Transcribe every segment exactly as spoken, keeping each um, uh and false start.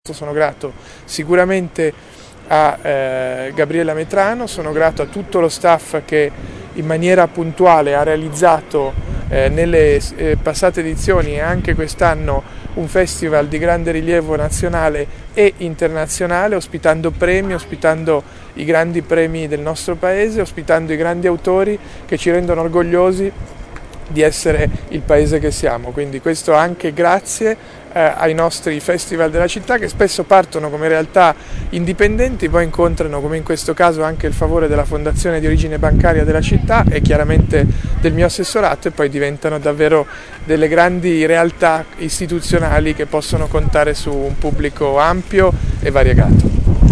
Sono grato sicuramente a eh, Gabriella Metrano, sono grato a tutto lo staff che in maniera puntuale ha realizzato eh, nelle eh, passate edizioni e anche quest'anno un festival di grande rilievo nazionale e internazionale, ospitando premi, ospitando i grandi premi del nostro paese, ospitando i grandi autori che ci rendono orgogliosi di essere il paese che siamo. Quindi questo anche grazie eh, ai nostri festival della città, che spesso partono come realtà indipendenti, poi incontrano, come in questo caso, anche il favore della fondazione di origine bancaria della città e chiaramente del mio assessorato, e poi diventano davvero delle grandi realtà istituzionali che possono contare su un pubblico ampio e variegato.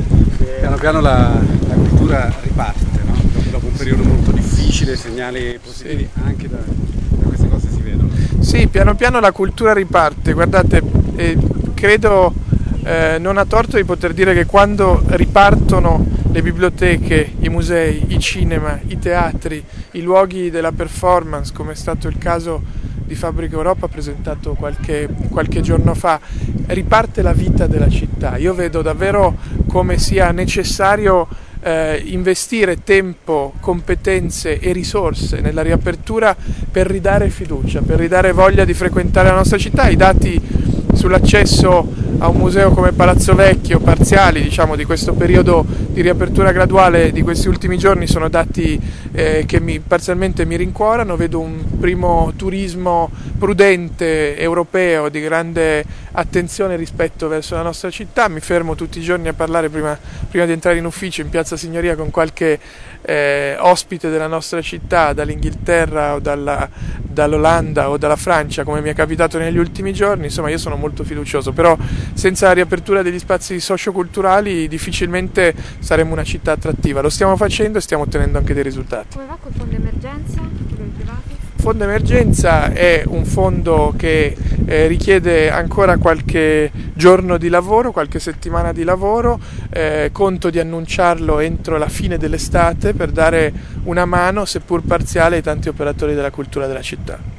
Piano piano la, la cultura riparte, no? dopo, dopo un periodo molto difficile, segnali positivi sì. anche da, da queste cose si vedono. Sì, piano piano la cultura riparte. Guardate, eh, credo eh, non ha torto di poter dire che quando ripartono le biblioteche, i musei, i cinema, i teatri, i luoghi della performance, come è stato il caso di Fabbrica Europa presentato qualche, qualche giorno fa, riparte la vita della città. Io vedo davvero come sia necessario eh, investire tempo, competenze e risorse nella riapertura per ridare fiducia, per ridare voglia di frequentare la nostra città. I dati sull'accesso a un museo come Palazzo Vecchio, parziali diciamo di questo periodo di riapertura graduale di questi ultimi giorni, sono dati eh, che mi, parzialmente mi rincuorano. Vedo un primo turismo prudente europeo di grande attenzione rispetto verso la nostra città. Mi fermo tutti i giorni a parlare prima, prima di entrare in ufficio in Piazza Signoria con qualche eh, ospite della nostra città, dall'Inghilterra o dalla, dall'Olanda o dalla Francia, come mi è capitato negli ultimi giorni. Insomma, io sono molto fiducioso, però senza la riapertura degli spazi socioculturali difficilmente saremo una città attrattiva. Lo stiamo facendo e stiamo ottenendo anche dei risultati. Come va col fondo emergenza? Il fondo emergenza è un fondo che eh, richiede ancora qualche giorno di lavoro, qualche settimana di lavoro. Eh, conto di annunciarlo entro la fine dell'estate per dare una mano, seppur parziale, ai tanti operatori della cultura della città.